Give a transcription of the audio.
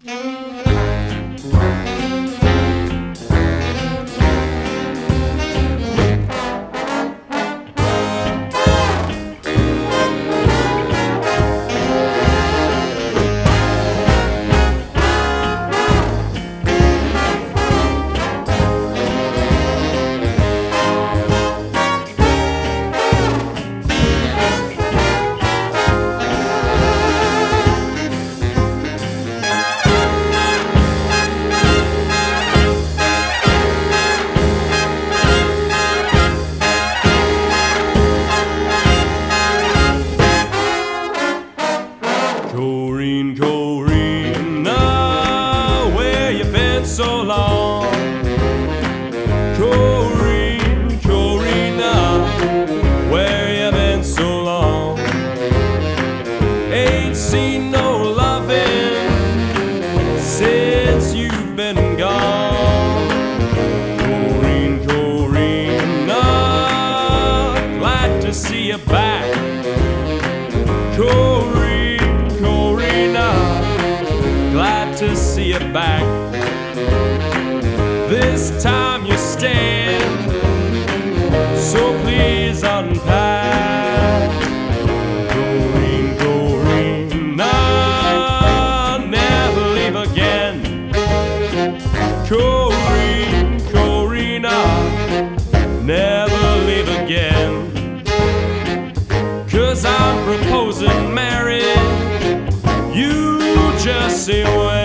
Corrine, Corrine, where you been so long? Corrine, Corrine, where you been so long? Ain't seen no loving since you've been gone. Corrine, Corrine, glad to see you back. Corrine, glad to see you back. This time you stand, so please unpack. Corrine, Corrine, never leave again. Corrine, Corrine, never leave again. 'Cause I'm proposing marriage, you just say when.